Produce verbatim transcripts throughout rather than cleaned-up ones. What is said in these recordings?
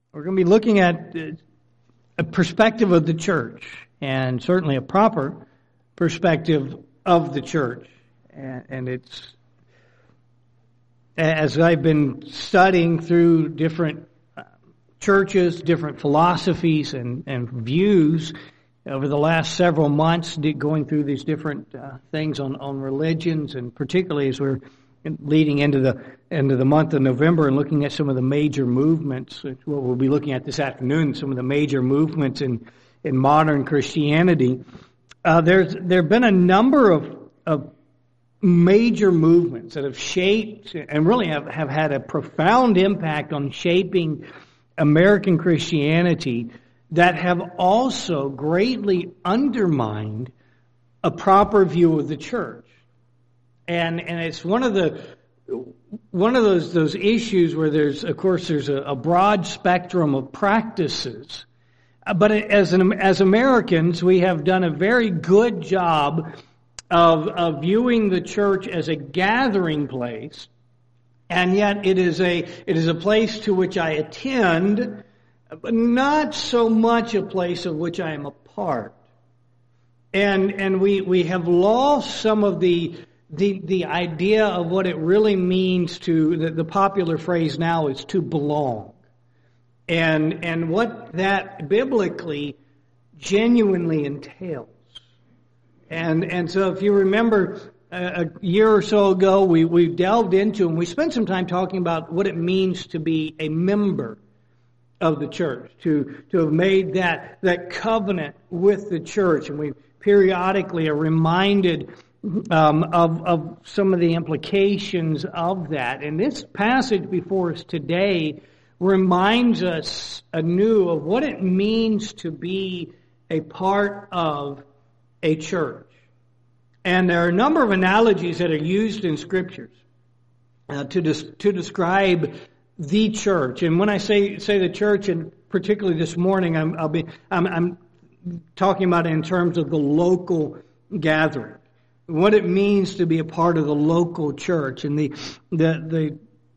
We're going to be looking at a perspective of the church, and certainly a proper perspective of the church. And it's, as I've been studying through different churches, different philosophies and, and views over the last several months, going through these different uh, things on, on religions, and particularly as we're leading into the into the month of November and looking at some of the major movements, what we'll be looking at this afternoon, some of the major movements in, in modern Christianity. Uh, there's there have been a number of, of major movements that have shaped and really have, have had a profound impact on shaping American Christianity that have also greatly undermined a proper view of the church. And and it's one of the one of those those issues where there's of course there's a, a broad spectrum of practices, but as an as Americans we have done a very good job of of viewing the church as a gathering place, and yet it is a it is a place to which I attend, but not so much a place of which I am a part. And and we we have lost some of the The the idea of what it really means to, the, the popular phrase now is to belong. And and what that biblically genuinely entails. And and so if you remember a, a year or so ago, we, we delved into and we spent some time talking about what it means to be a member of the church, to, to have made that, that covenant with the church. And we periodically are reminded Um, of, of some of the implications of that. And this passage before us today reminds us anew of what it means to be a part of a church. And there are a number of analogies that are used in Scriptures uh, to des- to describe the church. And when I say say the church, and particularly this morning, I'm, I'll be I'm, I'm talking about it in terms of the local gathering. What it means to be a part of the local church. And the, the, the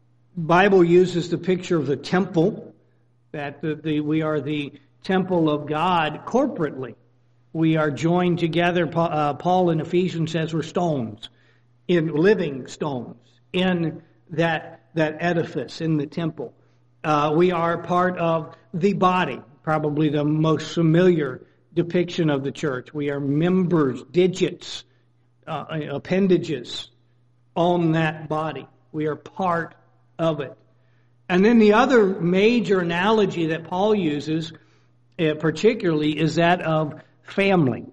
Bible uses the picture of the temple, that the, the, we are the temple of God corporately. We are joined together. Uh, Paul in Ephesians says we're stones, in living stones, in that, that edifice, in the temple. Uh, we are part of the body, probably the most familiar depiction of the church. We are members, digits, Uh, appendages on that body. We are part of it. And then the other major analogy that Paul uses, uh, particularly, is that of family.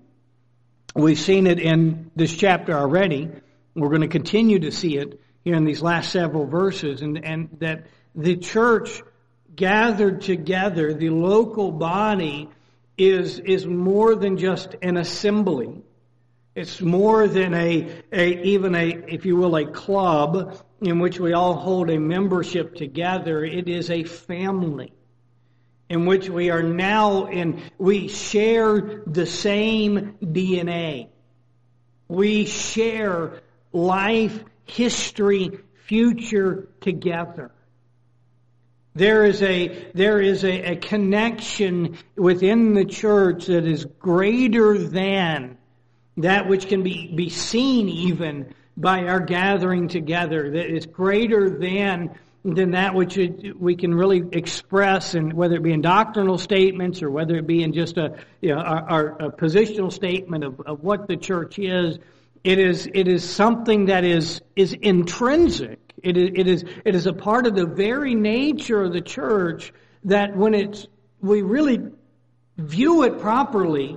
We've seen it in this chapter already. We're going to continue to see it here in these last several verses, and, and that the church gathered together, the local body, is, is more than just an assembly. It's more than a, a, even a, if you will, a club in which we all hold a membership together. It is a family in which we are now in, we share the same D N A. We share life, history, future together. There is a, there is a, a connection within the church that is greater than that which can be, be seen even by our gathering together, that is greater than than that which it, we can really express, and whether it be in doctrinal statements or whether it be in just a, you know, our, our a positional statement of, of what the church is. It is it is something that is is intrinsic. It is it is it is a part of the very nature of the church that when it's we really view it properly,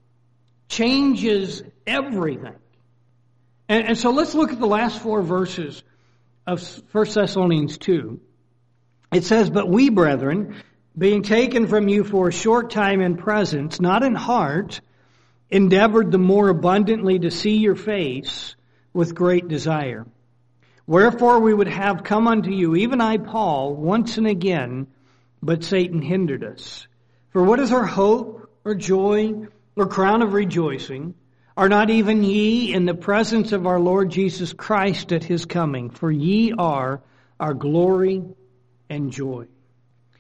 changes everything. And, and so let's look at the last four verses of First Thessalonians two. It says, "But we, brethren, being taken from you for a short time in presence, not in heart, endeavored the more abundantly to see your face with great desire. Wherefore we would have come unto you, even I, Paul, once and again, but Satan hindered us. For what is our hope, or joy, or crown of rejoicing? Are not even ye in the presence of our Lord Jesus Christ at his coming? For ye are our glory and joy."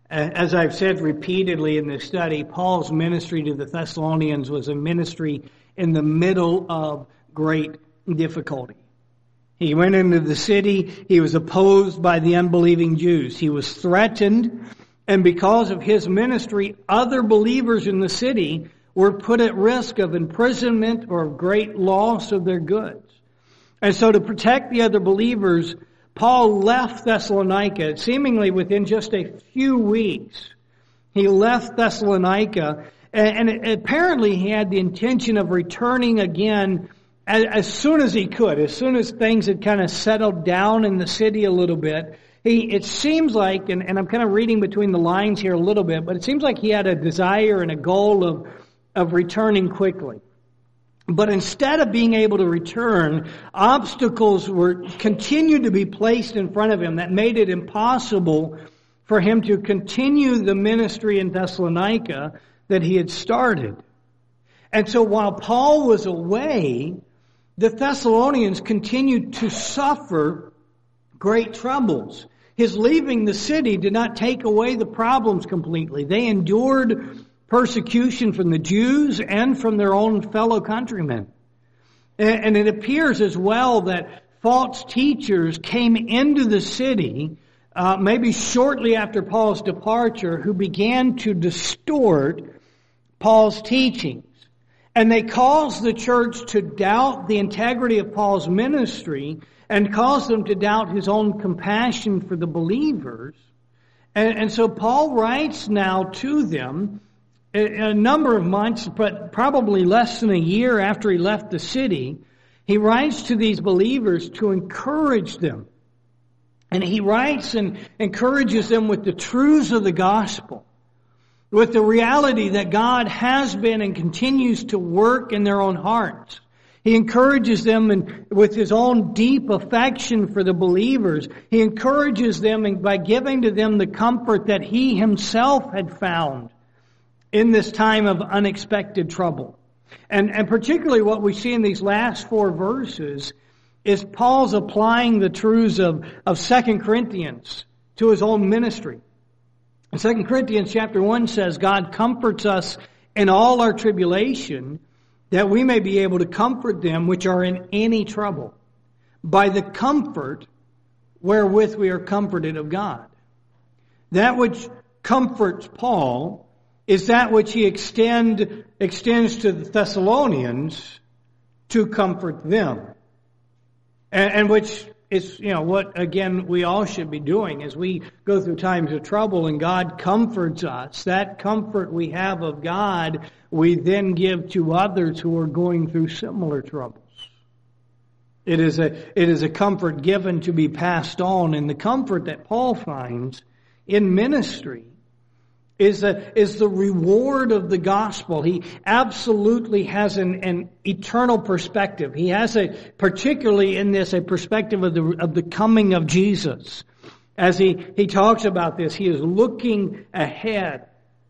As I've said repeatedly in this study, Paul's ministry to the Thessalonians was a ministry in the middle of great difficulty. He went into the city. He was opposed by the unbelieving Jews. He was threatened, and because of his ministry, other believers in the city were put at risk of imprisonment or of great loss of their goods. And so to protect the other believers, Paul left Thessalonica, seemingly within just a few weeks. He left Thessalonica, and, and apparently he had the intention of returning again as, as soon as he could, as soon as things had kind of settled down in the city a little bit. He, it seems like, and, and I'm kind of reading between the lines here a little bit, but it seems like he had a desire and a goal of, of returning quickly. But instead of being able to return, obstacles were continued to be placed in front of him that made it impossible for him to continue the ministry in Thessalonica that he had started. And so while Paul was away, the Thessalonians continued to suffer great troubles. His leaving the city did not take away the problems completely. They endured persecution from the Jews and from their own fellow countrymen. And it appears as well that false teachers came into the city, uh, maybe shortly after Paul's departure, who began to distort Paul's teachings. And they caused the church to doubt the integrity of Paul's ministry and caused them to doubt his own compassion for the believers. And, and so Paul writes now to them a number of months, but probably less than a year after he left the city. He writes to these believers to encourage them. And he writes and encourages them with the truths of the gospel, with the reality that God has been and continues to work in their own hearts. He encourages them in, with his own deep affection for the believers. He encourages them in, by giving to them the comfort that he himself had found in this time of unexpected trouble. And, and particularly what we see in these last four verses is Paul's applying the truths of, of Second Corinthians to his own ministry. Second Corinthians chapter one says, God comforts us in all our tribulation, that we may be able to comfort them which are in any trouble, by the comfort wherewith we are comforted of God. That which comforts Paul is that which he extend, extends to the Thessalonians to comfort them. And, and which is, you know, what, again, we all should be doing as we go through times of trouble and God comforts us. That comfort we have of God, we then give to others who are going through similar troubles. It is a, it is a comfort given to be passed on, and the comfort that Paul finds in ministry is a, is the reward of the gospel. He absolutely has an, an eternal perspective. He has a, particularly in this, a perspective of the, of the coming of Jesus. As he, he talks about this, he is looking ahead.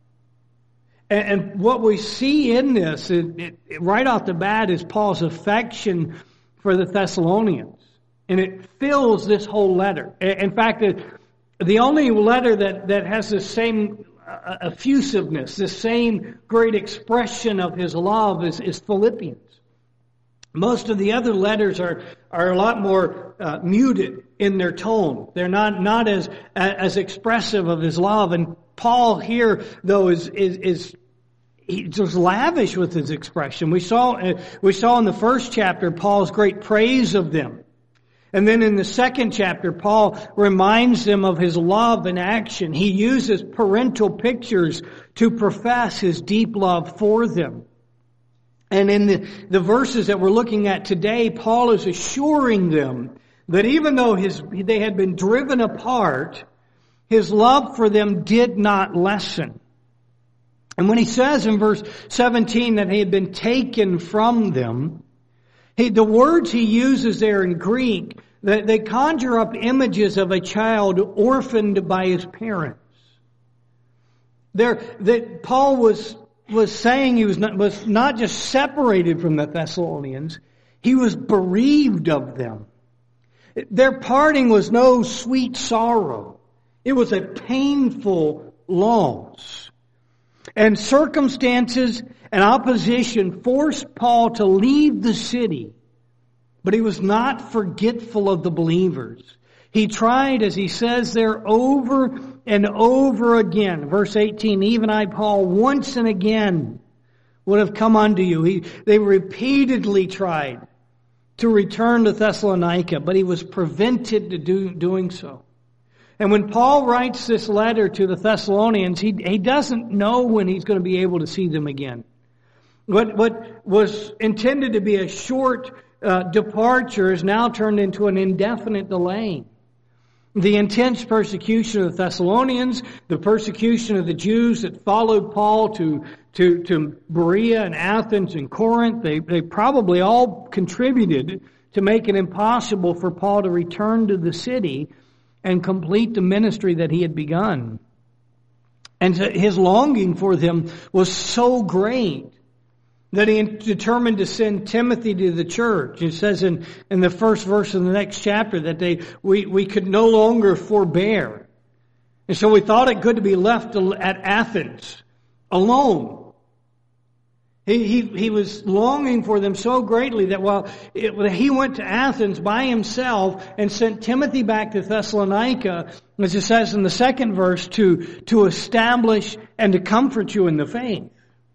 And, and what we see in this, it, it, right off the bat, is Paul's affection for the Thessalonians. And it fills this whole letter. In fact, it, the only letter that, that has the same effusiveness, the same great expression of his love is, is Philippians. Most of the other letters are, are a lot more uh, muted in their tone. They're not, not as, as expressive of his love. And Paul here, though, is, is, is he's just lavish with his expression. We saw, uh, we saw in the first chapter Paul's great praise of them. And then in the second chapter, Paul reminds them of his love in action. He uses parental pictures to profess his deep love for them. And in the, the verses that we're looking at today, Paul is assuring them that even though his, they had been driven apart, his love for them did not lessen. And when he says in verse seventeen that he had been taken from them, He, the words he uses there in Greek, they, they conjure up images of a child orphaned by his parents. There, that Paul was was saying he was not, was not just separated from the Thessalonians, he was bereaved of them. Their parting was no sweet sorrow. It was a painful laws. And circumstances and opposition forced Paul to leave the city. But he was not forgetful of the believers. He tried, as he says there, over and over again. Verse eighteen, even I, Paul, once and again would have come unto you. He, they repeatedly tried to return to Thessalonica, but he was prevented to do, doing so. And when Paul writes this letter to the Thessalonians, he, he doesn't know when he's going to be able to see them again. What, what was intended to be a short uh, departure is now turned into an indefinite delay. The intense persecution of the Thessalonians, the persecution of the Jews that followed Paul to, to, to Berea and Athens and Corinth, they, they probably all contributed to make it impossible for Paul to return to the city and complete the ministry that he had begun. And his longing for them was so great that he determined to send Timothy to the church. It says in, in the first verse of the next chapter that they we, we could no longer forbear. And so we thought it good to be left at Athens alone. He, he, he was longing for them so greatly that while it, he went to Athens by himself and sent Timothy back to Thessalonica, as it says in the second verse, to, to establish and to comfort you in the faith.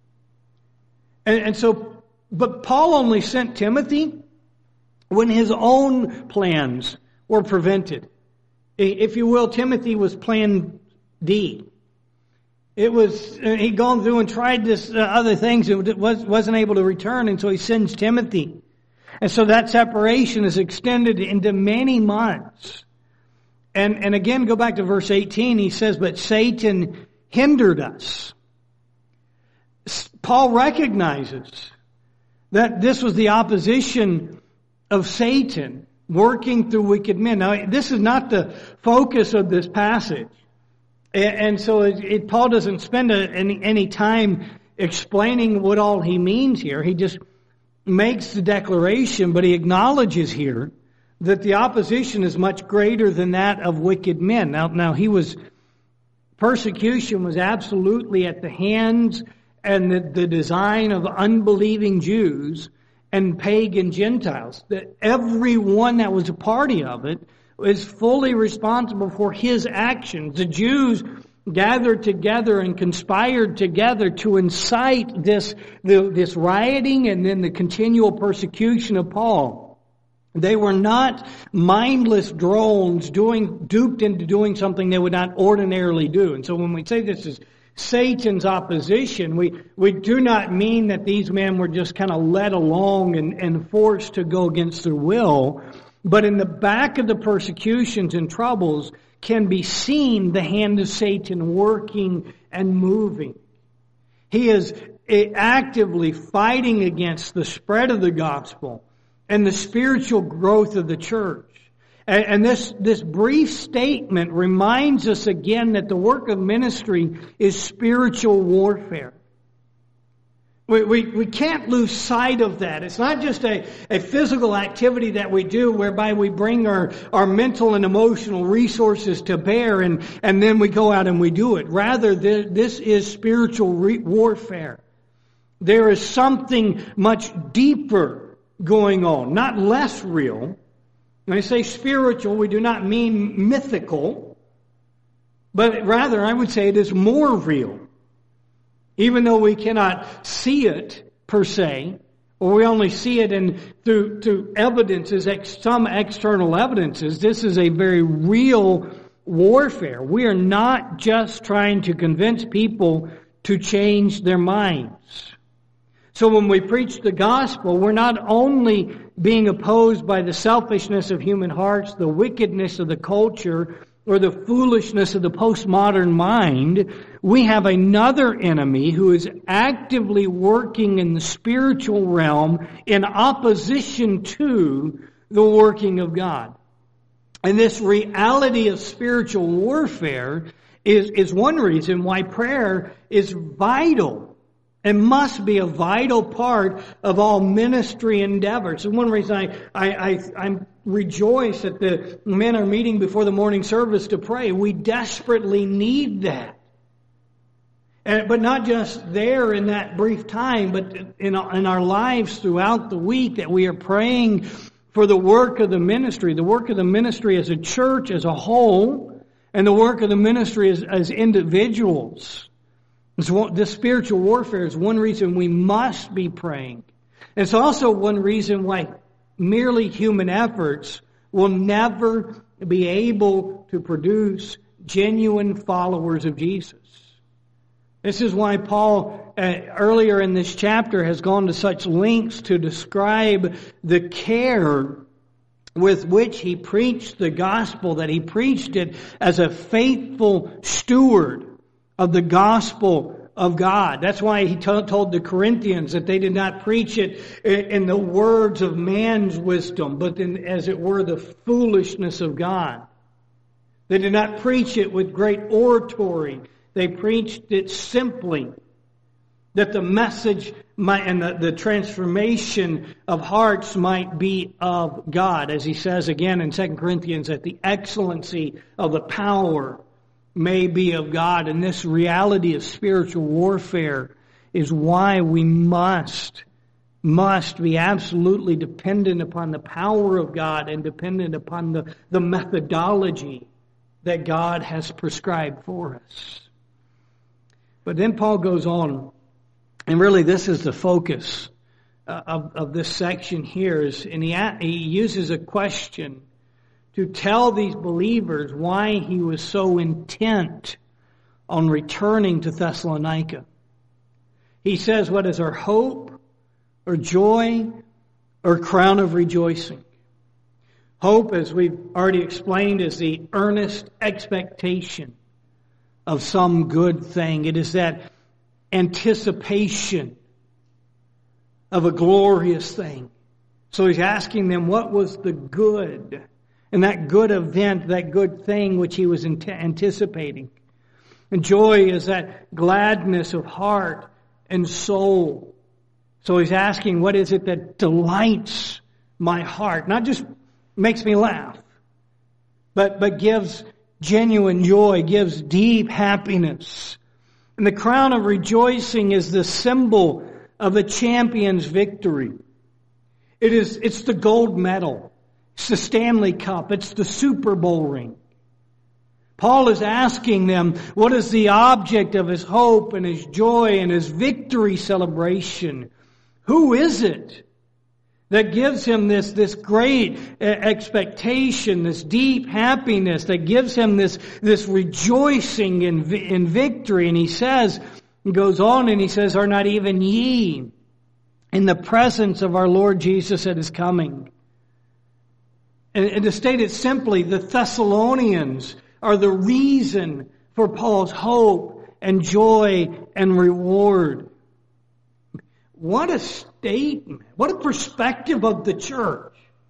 And, and so, but Paul only sent Timothy when his own plans were prevented. If you will, Timothy was plan D. It was, he'd gone through and tried this uh, other things and was, wasn't able to return, and so he sends Timothy. And so that separation is extended into many months. And, and again, go back to verse eighteen, he says, but Satan hindered us. Paul recognizes that this was the opposition of Satan working through wicked men. Now, this is not the focus of this passage. And so it, it, Paul doesn't spend a, any, any time explaining what all he means here. He just makes the declaration, but he acknowledges here that the opposition is much greater than that of wicked men. Now, now he was, persecution was absolutely at the hands and the, the design of unbelieving Jews and pagan Gentiles. That everyone that was a party of it is fully responsible for his actions. The Jews gathered together and conspired together to incite this, the, this rioting and then the continual persecution of Paul. They were not mindless drones doing, duped into doing something they would not ordinarily do. And so when we say this is Satan's opposition, we, we do not mean that these men were just kind of led along and, and forced to go against their will. But in the back of the persecutions and troubles can be seen the hand of Satan working and moving. He is actively fighting against the spread of the gospel and the spiritual growth of the church. And, and this, this brief statement reminds us again that the work of ministry is spiritual warfare. We, we, we can't lose sight of that. It's not just a, a physical activity that we do whereby we bring our, our mental and emotional resources to bear and, and then we go out and we do it. Rather, this, this is spiritual re- warfare. There is something much deeper going on, not less real. When I say spiritual, we do not mean mythical, but rather I would say it is more real. Even though we cannot see it per se, or we only see it in through through evidences, ex, some external evidences, this is a very real warfare. We are not just trying to convince people to change their minds. So when we preach the gospel, we're not only being opposed by the selfishness of human hearts, the wickedness of the culture, or the foolishness of the postmodern mind. We have another enemy who is actively working in the spiritual realm in opposition to the working of God. And this reality of spiritual warfare is, is one reason why prayer is vital and must be a vital part of all ministry endeavors. And one reason I, I, I, I'm rejoice that the men are meeting before the morning service to pray. We desperately need that. And, but not just there in that brief time, but in, in our lives throughout the week, that we are praying for the work of the ministry, the work of the ministry as a church as a whole, and the work of the ministry as, as individuals. So this spiritual warfare is one reason we must be praying. It's also one reason why merely human efforts will never be able to produce genuine followers of Jesus. This is why Paul, uh, earlier in this chapter, has gone to such lengths to describe the care with which he preached the gospel, that he preached it as a faithful steward of the gospel of God. That's why he t- told the Corinthians that they did not preach it in, in the words of man's wisdom, but in, as it were, the foolishness of God. They did not preach it with great oratory. They preached it simply, that the message might, and the, the transformation of hearts might be of God. As he says again in Second Corinthians, that the excellency of the power may be of God. And this reality of spiritual warfare is why we must, must be absolutely dependent upon the power of God and dependent upon the, the methodology that God has prescribed for us. But then Paul goes on, and really this is the focus uh, of, of this section here, is, and he, he uses a question to tell these believers why he was so intent on returning to Thessalonica. He says, what is our hope, or joy, or crown of rejoicing? Hope, as we've already explained, is the earnest expectation of some good thing. It is that anticipation of a glorious thing. So he's asking them, what was the good? And that good event, that good thing which he was anticipating. And joy is that gladness of heart and soul. So he's asking, what is it that delights my heart? Not just makes me laugh, but, but gives genuine joy, gives deep happiness. And the crown of rejoicing is the symbol of a champion's victory. It is, it's the gold medal. It's the Stanley Cup. It's the Super Bowl ring. Paul is asking them, what is the object of his hope and his joy and his victory celebration? Who is it that gives him this, this great expectation, this deep happiness, that gives him this, this rejoicing in, in victory? And he says, he goes on and he says, are not even ye in the presence of our Lord Jesus at his coming? And, and to state it simply, the Thessalonians are the reason for Paul's hope and joy and reward. What a statement. What a perspective of the church.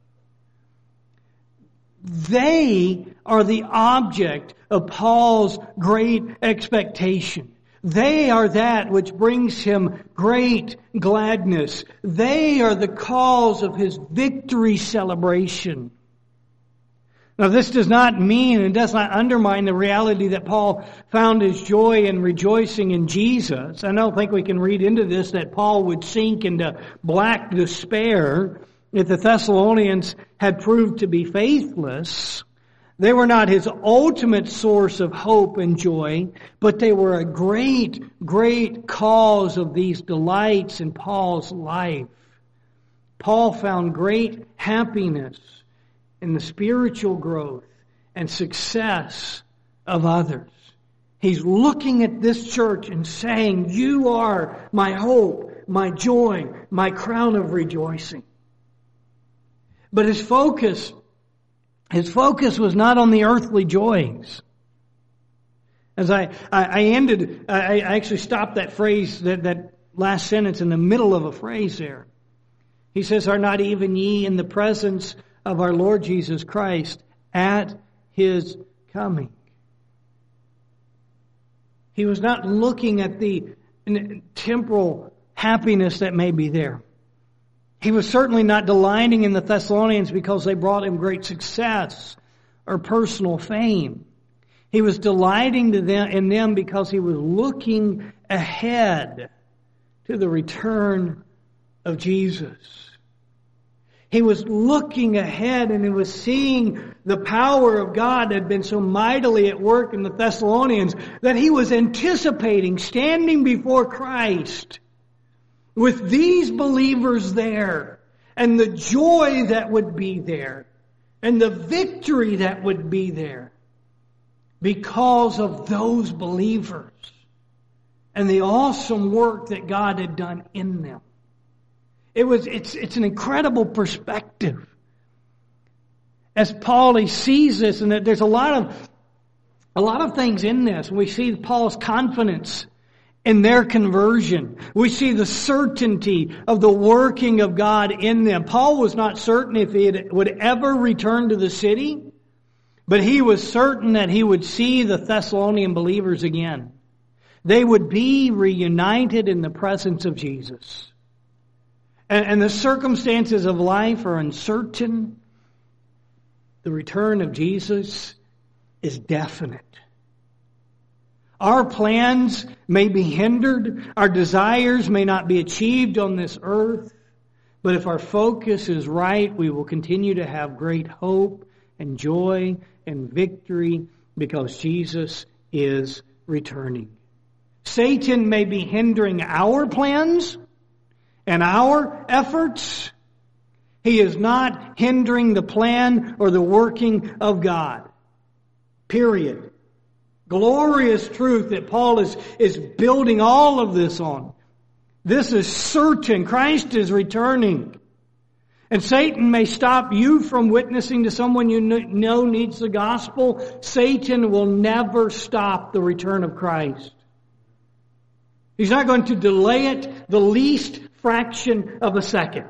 They are the object of Paul's great expectation. They are that which brings him great gladness. They are the cause of his victory celebration. Now, this does not mean and does not undermine the reality that Paul found his joy and rejoicing in Jesus. I don't think we can read into this that Paul would sink into black despair if the Thessalonians had proved to be faithless. They were not his ultimate source of hope and joy, but they were a great, great cause of these delights in Paul's life. Paul found great happiness in the spiritual growth and success of others. He's looking at this church and saying, you are my hope, my joy, my crown of rejoicing. But his focus, his focus was not on the earthly joys. As I, I, I ended, I, I actually stopped that phrase, that, that last sentence in the middle of a phrase there. He says, are not even ye in the presence of our Lord Jesus Christ at his coming? He was not looking at the temporal happiness that may be there. He was certainly not delighting in the Thessalonians because they brought him great success or personal fame. He was delighting to them, in them because he was looking ahead to the return of Jesus. He was looking ahead and he was seeing the power of God that had been so mightily at work in the Thessalonians that he was anticipating standing before Christ with these believers there and the joy that would be there and the victory that would be there because of those believers and the awesome work that God had done in them. It was, it's, it's an incredible perspective. As Paul, he sees this, and there's a lot of, a lot of things in this. We see Paul's confidence in their conversion. We see the certainty of the working of God in them. Paul was not certain if he would ever return to the city, but he was certain that he would see the Thessalonian believers again. They would be reunited in the presence of Jesus. And, and the circumstances of life are uncertain. The return of Jesus is definite. Our plans may be hindered. Our desires may not be achieved on this earth. But if our focus is right, we will continue to have great hope and joy and victory because Jesus is returning. Satan may be hindering our plans and our efforts. He is not hindering the plan or the working of God. Period. Glorious truth that Paul is, is building all of this on. This is certain. Christ is returning. And Satan may stop you from witnessing to someone you know needs the gospel. Satan will never stop the return of Christ. He's not going to delay it the least fraction of a second.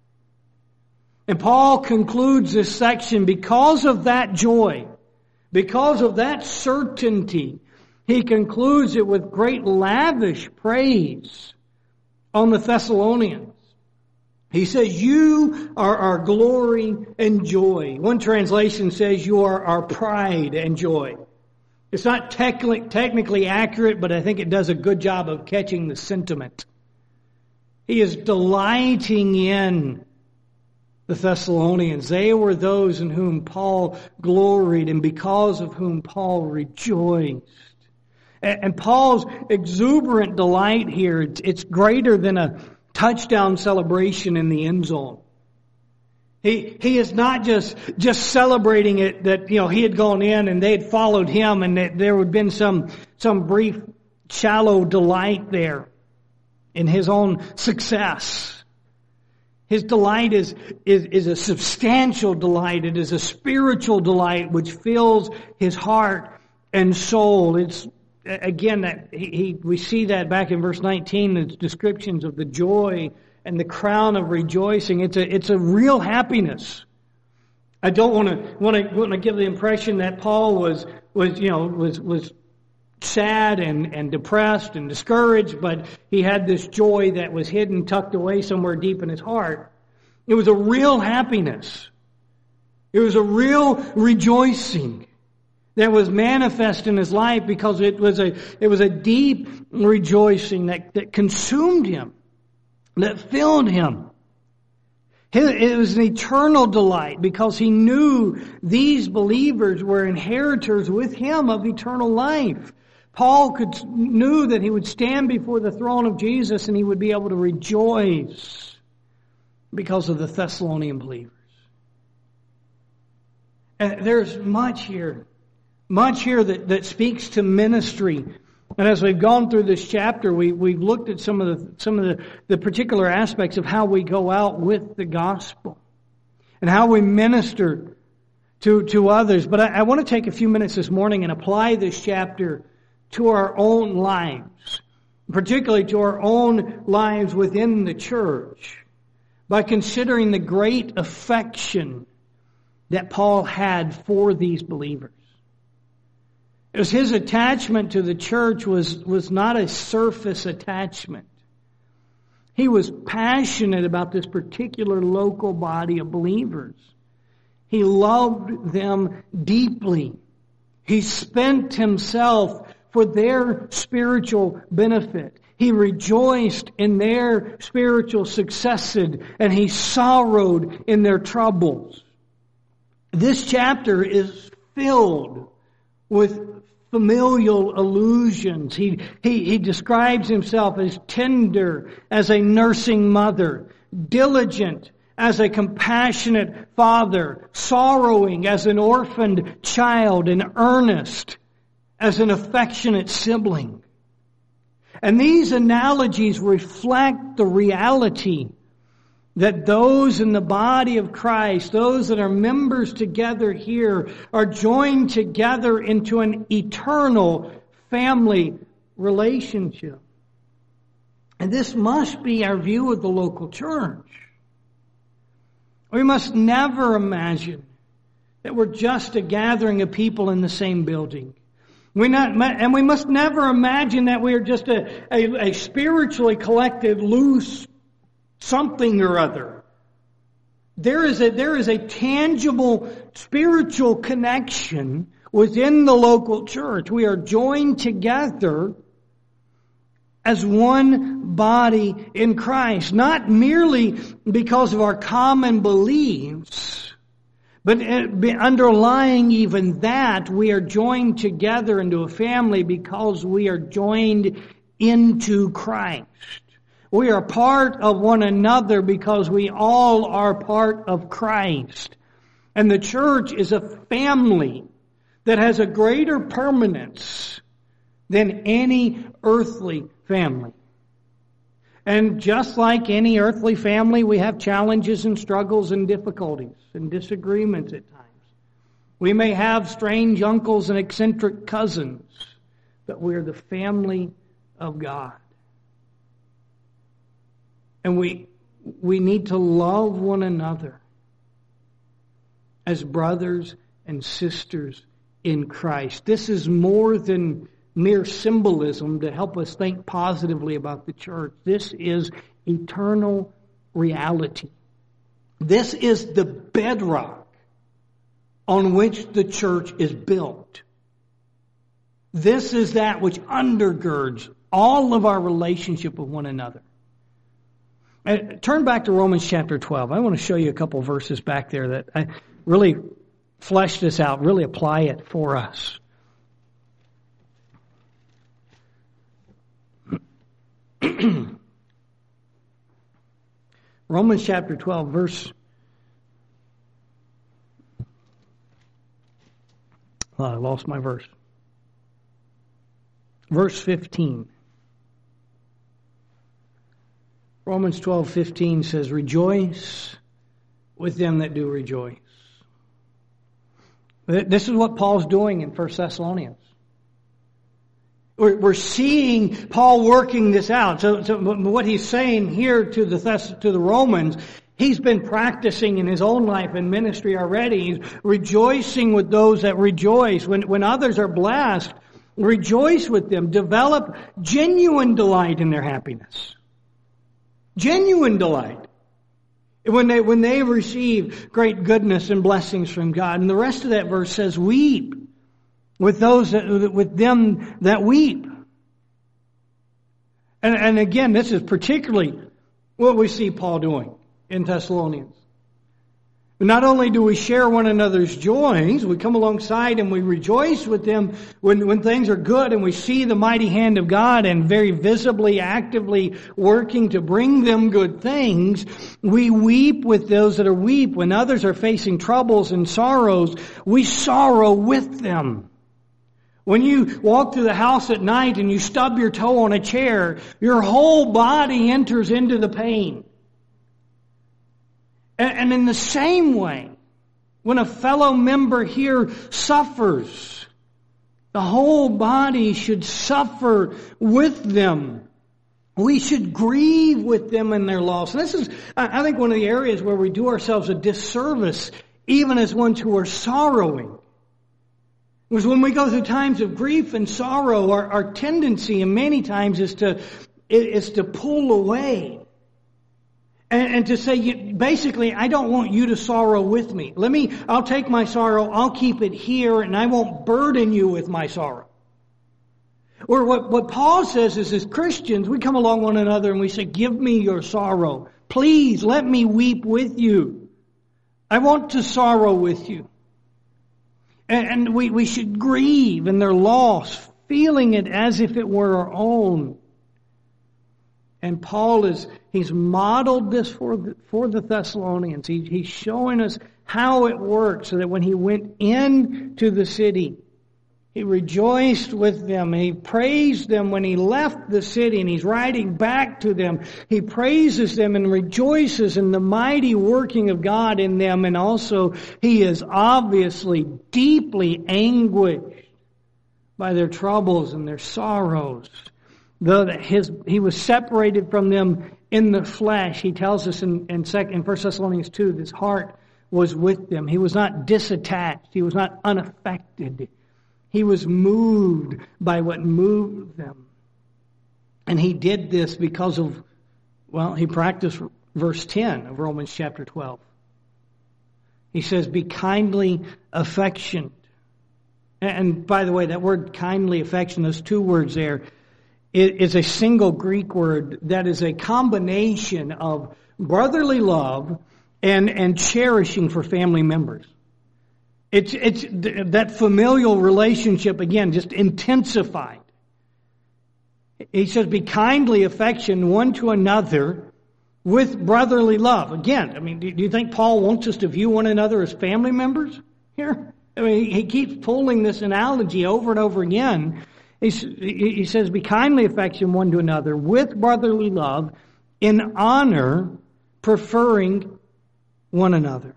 And Paul concludes this section because of that joy, because of that certainty. He concludes it with great lavish praise on the Thessalonians. He says, you are our glory and joy. One translation says you are our pride and joy. It's not technically, technically accurate, but I think it does a good job of catching the sentiment. He is delighting in the Thessalonians. They were those in whom Paul gloried and because of whom Paul rejoiced. And, and Paul's exuberant delight here, it's, it's greater than a touchdown celebration in the end zone. He, he is not just, just celebrating it that, you know, he had gone in and they had followed him and that there would have been some, some brief, shallow delight there in his own success. His delight is, is, is a substantial delight. It is a spiritual delight which fills his heart and soul. It's, again, that he, he we see that back in verse nineteen, the descriptions of the joy and the crown of rejoicing. It's a, it's a real happiness. I don't want to, want to, want to give the impression that Paul was, was, you know, was, was sad and, and depressed and discouraged, but he had this joy that was hidden, tucked away somewhere deep in his heart. It was a real happiness. It was a real rejoicing that was manifest in his life because it was a, it was a deep rejoicing that, that consumed him, that filled him. It was an eternal delight because he knew these believers were inheritors with him of eternal life. Paul could, knew that he would stand before the throne of Jesus and he would be able to rejoice because of the Thessalonian believers. And there's much here, much here that, that speaks to ministry. And as we've gone through this chapter, we, we've looked at some of the, some of the, the particular aspects of how we go out with the gospel and how we minister to, to others. But I, I want to take a few minutes this morning and apply this chapter to our own lives, particularly to our own lives within the church, by considering the great affection that Paul had for these believers. It was his attachment to the church was, was not a surface attachment. He was passionate about this particular local body of believers. He loved them deeply. He spent himself for their spiritual benefit. He rejoiced in their spiritual successes, and he sorrowed in their troubles. This chapter is filled with familial allusions. He, he, he describes himself as tender as a nursing mother, diligent as a compassionate father, sorrowing as an orphaned child, and earnest as an affectionate sibling. And these analogies reflect the reality that those in the body of Christ, those that are members together here, are joined together into an eternal family relationship. And this must be our view of the local church. We must never imagine that we're just a gathering of people in the same building. We not, and we must never imagine that we are just a, a, a spiritually collected, loose something or other. There is a, there is a tangible spiritual connection within the local church. We are joined together as one body in Christ, not merely because of our common beliefs, but underlying even that, we are joined together into a family because we are joined into Christ. We are part of one another because we all are part of Christ. And the church is a family that has a greater permanence than any earthly family. And just like any earthly family, we have challenges and struggles and difficulties and disagreements at times. We may have strange uncles and eccentric cousins, but we're the family of God. And we we need to love one another as brothers and sisters in Christ. This is more than mere symbolism to help us think positively about the church. This is eternal reality. This is the bedrock on which the church is built. This is that which undergirds all of our relationship with one another. And turn back to Romans chapter twelve. I want to show you a couple verses back there that I really flesh this out, really apply it for us. Romans chapter twelve, verse oh, I lost my verse. Verse fifteen. Romans twelve fifteen says, "Rejoice with them that do rejoice." This is what Paul's doing in First Thessalonians. We're seeing Paul working this out. So, so what he's saying here to the Thess- to the Romans, he's been practicing in his own life and ministry already. He's rejoicing with those that rejoice. When, when others are blessed, rejoice with them. Develop genuine delight in their happiness. Genuine delight. When they, when they receive great goodness and blessings from God. And the rest of that verse says, weep with those that, with them that weep. And, and again, this is particularly what we see Paul doing in Thessalonians. Not only do we share one another's joys, we come alongside and we rejoice with them when, when things are good and we see the mighty hand of God and very visibly, actively working to bring them good things. We weep with those that are weep. When others are facing troubles and sorrows, we sorrow with them. When you walk through the house at night and you stub your toe on a chair, your whole body enters into the pain. And in the same way, when a fellow member here suffers, the whole body should suffer with them. We should grieve with them in their loss. And this is, I think, one of the areas where we do ourselves a disservice, even as ones who are sorrowing. Because when we go through times of grief and sorrow, our, our tendency, and many times, is to is to pull away. And, and to say, you, basically, I don't want you to sorrow with me. Let me, I'll take my sorrow, I'll keep it here, and I won't burden you with my sorrow. Or what, what Paul says is, as Christians, we come along one another and we say, give me your sorrow. Please let me weep with you. I want to sorrow with you. And, and we, we should grieve in their loss, feeling it as if it were our own. And Paul is, he's modeled this for the, for the Thessalonians. He, he's showing us how it works so that when he went into the city, he rejoiced with them. And he praised them when he left the city, and he's writing back to them. He praises them and rejoices in the mighty working of God in them. And also, he is obviously deeply anguished by their troubles and their sorrows. Though that his, he was separated from them in the flesh, he tells us in, in, second, in First Thessalonians two, his heart was with them. He was not disattached. He was not unaffected. He was moved by what moved them. And he did this because of, well, he practiced verse ten of Romans chapter twelve. He says, be kindly affectioned. And by the way, that word kindly affection, those two words there, it is a single Greek word that is a combination of brotherly love and, and cherishing for family members. It's, it's that familial relationship, again, just intensified. He says, be kindly affection one to another with brotherly love. Again, I mean, do you think Paul wants us to view one another as family members here? I mean, he keeps pulling this analogy over and over again. He says, be kindly affection one to another with brotherly love, in honor, preferring one another.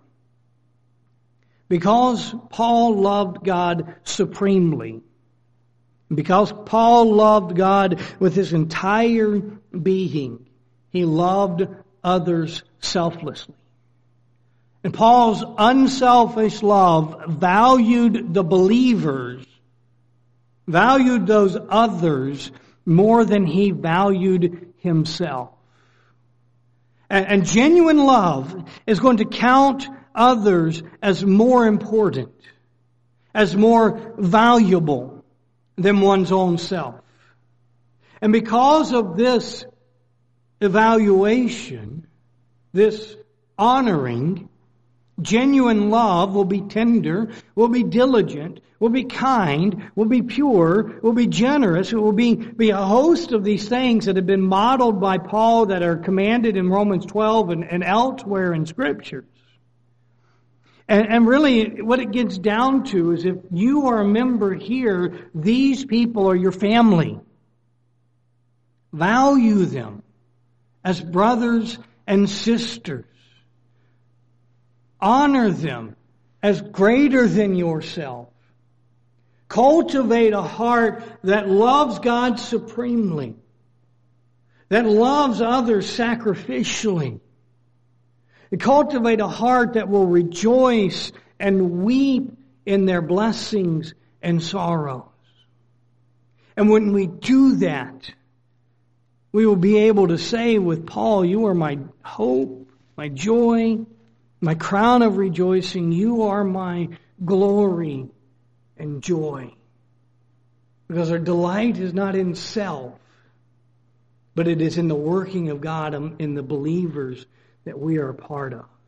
Because Paul loved God supremely, because Paul loved God with his entire being, he loved others selflessly. And Paul's unselfish love valued the believers, valued those others more than he valued himself. And, and genuine love is going to count others as more important, as more valuable than one's own self. And because of this evaluation, this honoring, genuine love will be tender, will be diligent, will be kind, will be pure, will be generous. It will be, be a host of these things that have been modeled by Paul, that are commanded in Romans twelve and, and elsewhere in Scriptures. And, and really what it gets down to is, if you are a member here, these people are your family. Value them as brothers and sisters. Honor them as greater than yourself. Cultivate a heart that loves God supremely, that loves others sacrificially. Cultivate a heart that will rejoice and weep in their blessings and sorrows. And when we do that, we will be able to say with Paul, you are my hope, my joy, my crown of rejoicing. You are my glory and joy. Because our delight is not in self, but it is in the working of God in the believers that we are a part of.